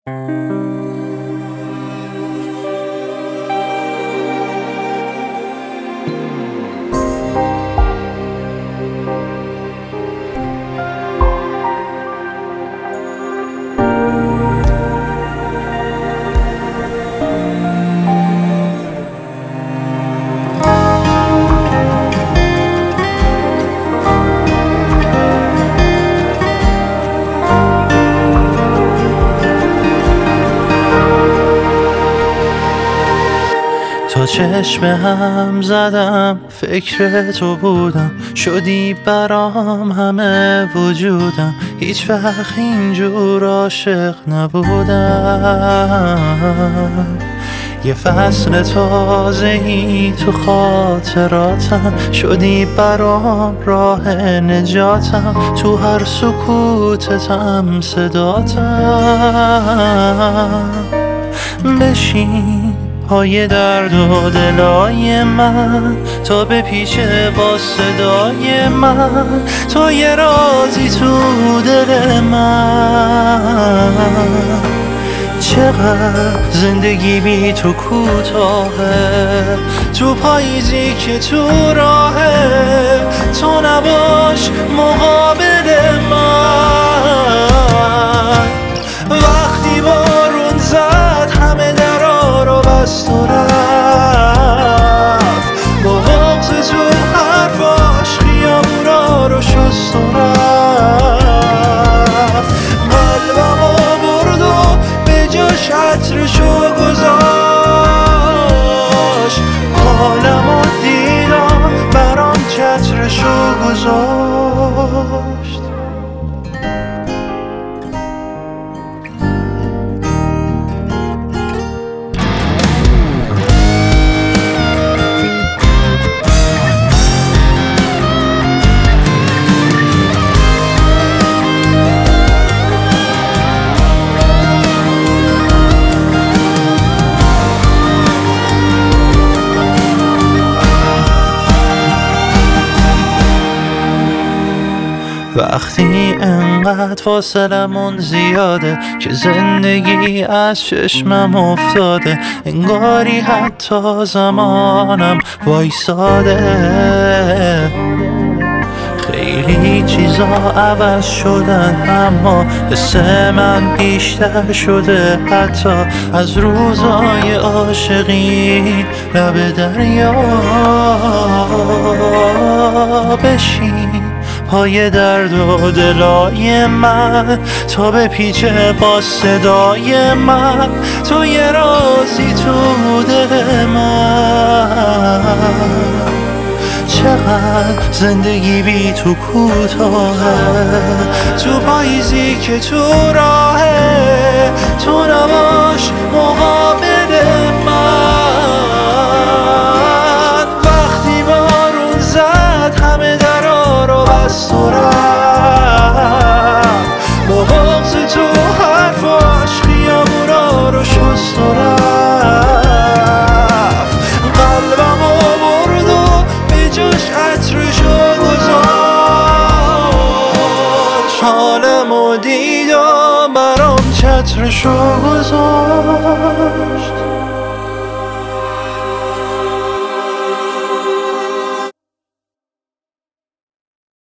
تا چشم هم زدم فکر تو بودم، شدی برام همه وجودم، هیچ وقت اینجور عاشق نبودم. یه فصل تازه‌ای تو خاطراتم، شدی برام راه نجاتم، تو هر سکوتتم صداتم. بشین پای درد و دلای من، تا بپیچه با صدای من، تا یه رازی تو دل من. چقدر زندگی بی تو کوتاهه، تو پاییزی که تو راهه، تو نباش مقابل من. وقتی بارون زد همه درا رو بست و رفت، با بغض تو حرفاش خیابونا رو شست و رفت. قلبمو برد و به جاش عطرشو گذاشت، حالمو دیدم برام چترشو گذاشت. وقتی انقدر فاصلمون زیاده که زندگی از چشمم افتاده، انگاری حتی زمانم وایساده. خیلی چیزا عوض شدن اما حس من بیشتر شده، حتی از روزای عاشقی لب دریا. بشین پای درد و دلای من، تا بپیچه با صدای من، تو یه رازی تو دل من. چقدر زندگی بی تو کوتاهه، تو پاییزی که تو راهه، تو نباش مقابل من. وقتی بارون زد همه درا رو بست و رفت، با بغض تو حرفاش خیابونا رو شست و رفت. قلبمو برد و به جاش عطرشو گذاشت، حالمو دید و برام چترشو گذاشت.